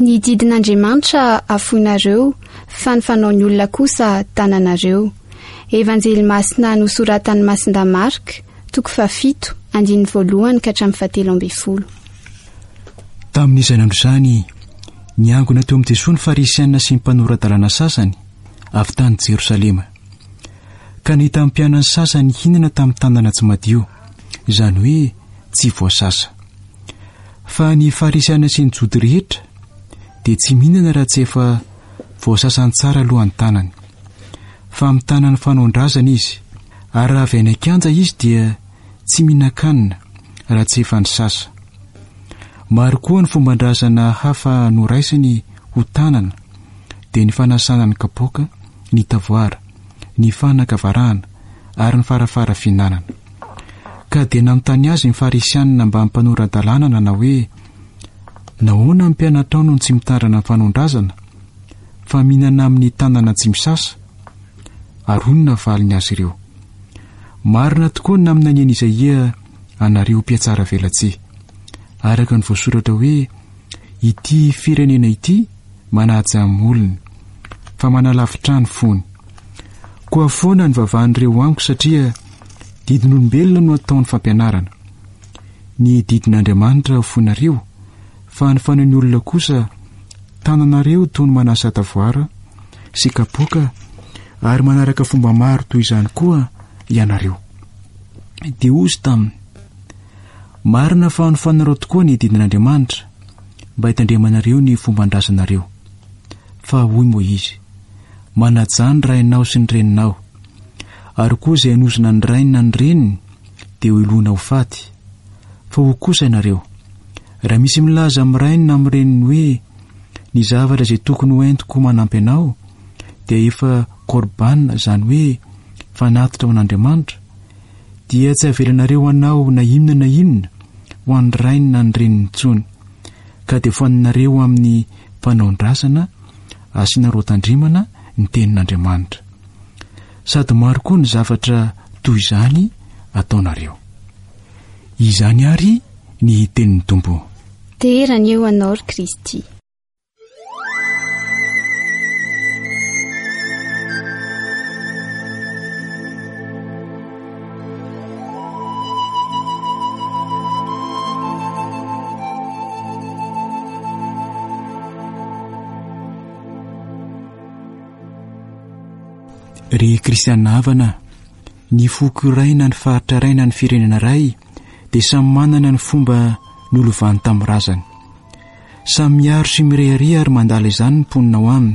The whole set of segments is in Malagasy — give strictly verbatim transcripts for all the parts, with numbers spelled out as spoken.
Ny didin'Andriamanitra afoinareo fa ny fanao ny olona kosa tananareo. Evanjely masina nosoratan'ny Masinda Marka toko fafito andiny voalohany ka hatramin'ny fahatelo ambin'ny folo. Tamin'izay andro izany niangona teo amin'ny Jesosy ny farisianina sy ny mpanorandalàna sasany avy tany Jerosalema. Ka nahita amin'ny mpianany sasany hinana tamin'ny tandana tsy madio, izany hoe tsy voasasa. Fa ny farisianina sy ny jody rehetra dia tsy mihinana raha tsy efa voasasany tsara alohan'ny tanany. Fa amin'ny tanany fanaondrazana izy, ary raha avy any an-kanja izy dia tsy mihinan-kanina raha tsy efa nisasa. Maro koa ny fomban-drazana hafa noraisiny ho tanana dia ny fanasana ny kapoaka, ny tavoara, ny fanaka varahana ary ny farafara fihinanana. Ka dia nanontany azy ny farisianina mba mpanora-dalàna na hoe nahoana ny mpianatra no tsy mitarana ny fanaondrazana fa mihinana amin'ny tanana tsy misasa? Aronina valiny azy ireo. Marina tokoa ny naminany an'i Isaia anareo mpiatsara velatsihy. Araka ny voasoratra hoe ity firenena ity manaja amin'ny olony fa manalavitra ny fony. Koa foana ny vavan'ireo amiko satria didin'olombelona no ataon'ny fampianarana. Ny didin'Andriamanitra hofonareo fa ny fanaon'ny olona kosa tananareo toy ny manasa tavoara sy kapoaka ary manaraka fomba maro toy izany koa ianareo. Dia ozy taminy marina fa nofanareo tokoa ny didin'Andriamanitra mba hitandremanareo ny fomban-drazanareo. Fa hoy moa izy, manajany rainao sy ny reninao, ary koa izay hanozona ny rainy na ny reniny dia ho ilona ho faty. Fa ho kosa ianareo, raha misy milaza amin'ny rainy na amin'ny reniny hoe ny zavatra izay tokony ho entiko manampy anao dia efa korbanina, izany hoe fanatitra ho an'Andriamanitra, dia tsy avelanareo anao na inona na inona ho an'ny rainy na ny reniny intsony, ka dia foaninareo amin'ny fanaondrazana asiana roan-tandrimana ny tenin'Andriamanitra. Sady maro koa ny zavatra toy izany ataonareo. Izany ary ny tenin'ny Tompo. Terany eo anao ry Kristy. Ry kristianina havana, ny foko iray na ny faritra iray na ny firenena iray dia samy manana ny fomba nolovany tamin'ny razany. Samy miaro sy mirehary ary mandala izany ny mponina ao aminy.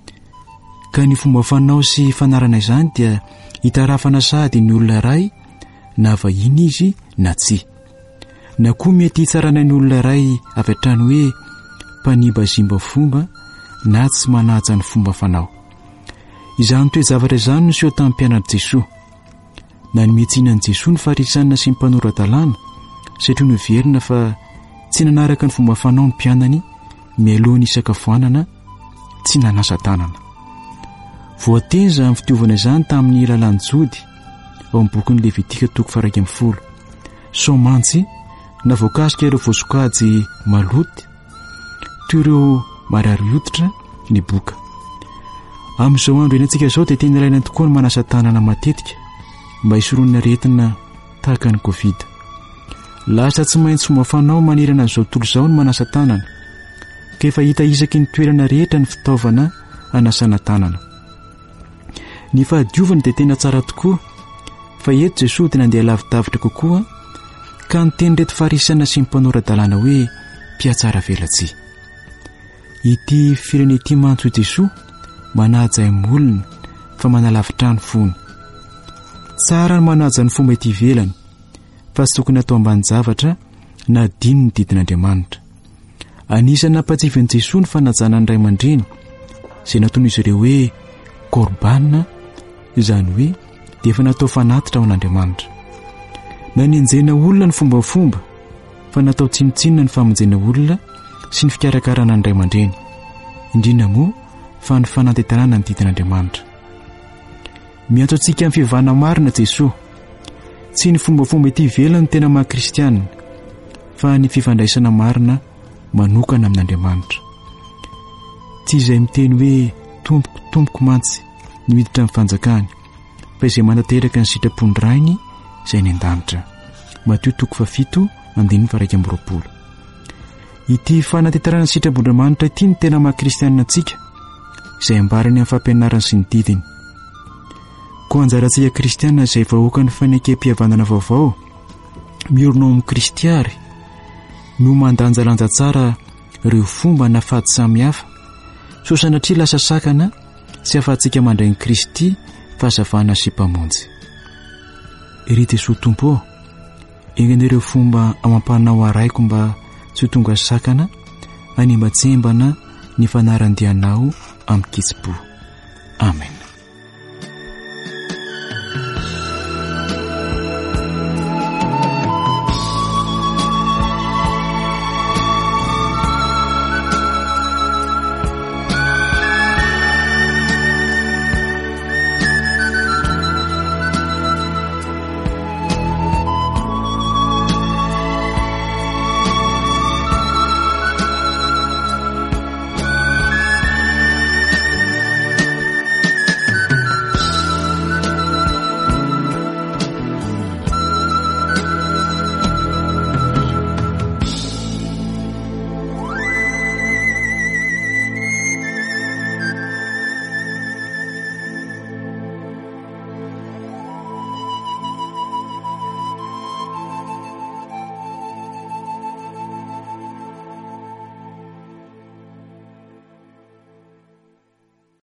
Ka ny fomba fanao sy fanarana izany dia hitarafana sady ny olona iray na vahiny izy na tsia. Na koa mety hitsarana ny olona iray avy hatrany hoe mpanimba-zimba fomba na tsy manaja ny fomba fanao. Izany toe-javatra izany no seho tamin'ny mpianatra Jesosy. Na nimetsihana Jesosy ny farisianina sy ny mpanorandalàna satria noverina fa tsy nanaraka ny fomba fanao ny mpianany mialohan'ny isakafoanana, tsy nanasa tanana. Voatenja amin'ny fitiovana izany tamin'ny lalan'ny jody ao amin'ny bokin'ny Levitika toko faha ambin'ny folo. Soamantsy na voakasika ireo voasokajy maloty toy ireo marary hoditra ny boka. Amin'izao andro enantsika izao dia tena ilaina tokoa ny manasa tanana matetika mba hisoroana aretina tahaka ny Covid. Lasa tsy maintsy fomba fanao manerana an'izao tontolo izao ny manasa tanana, ka efa hita isaky ny toerana rehetra ny fitaovana hanasana tanana. Ny fahadiovana dia tena tsara tokoa, fa eto Jesosy dia nandeha lavidavitra kokoa ka niteny reto farisianina sy ny mpanorandalàna hoe mpiatsara velatsihy. Ity firene ity mantso Jesosy manaja amin'ny olona fa manalavitra ny fony. Tsara ny manaja ny fomba ety ivelany, fa tsy tokony atao ambany zavatra na dino ny didin'Andriamanitra. Anisany nampatsivin'i Jesosy ny fanajana ny ray aman-dreny izay nataon'izy ireo hoe korbanina, izany hoe dia efa natao fanatitra ao an'Andriamanitra. Na nienjena olona ny fombafomba, fa natao tsinotsinona ny famonjena olona sy ny fikarakarana ny ray aman-dreny, indrindra moa fa ny fanantentanana ny didin'Andriamanitra. Miantso antsika amin'ny fivavahana marina Jesosy, tsy ny fombafomba ety ivelany no tena maha-kristianina, fa ny fifandraisana marina manokana amin'Andriamanitra. tsy izay miteny hoe tompoko tompoko mantsy ny miditra amin'ny fanjakany, fa izay manateraka ny sitrapony rainy izay ny an-danitra. Mateo toko fafito andininy faraika amby roapolo. Ity fanatetarana ny sitrapondriamanitra ity ny tena maha-kristianina antsika, izay ambarany amin'ny fampianarany sy ny didiny. Koa anjarantsika kristianina izay vahoaka ny fanekem-pihavanana vaovao, miorona ao amin'ny Kristy ary no mandanjalanja tsara ireo fomba na fady samihafa, so sanatria lasa sakana sy afahantsika mandray ny Kristy fahazavana sy mpamonjy. Iry Jesosy Tompo, engan'ireo fomba amampanao araiko mba tsy ho tonga sakana any mba tsembana ny fanarandianao amin'ny kitsipo. Amen.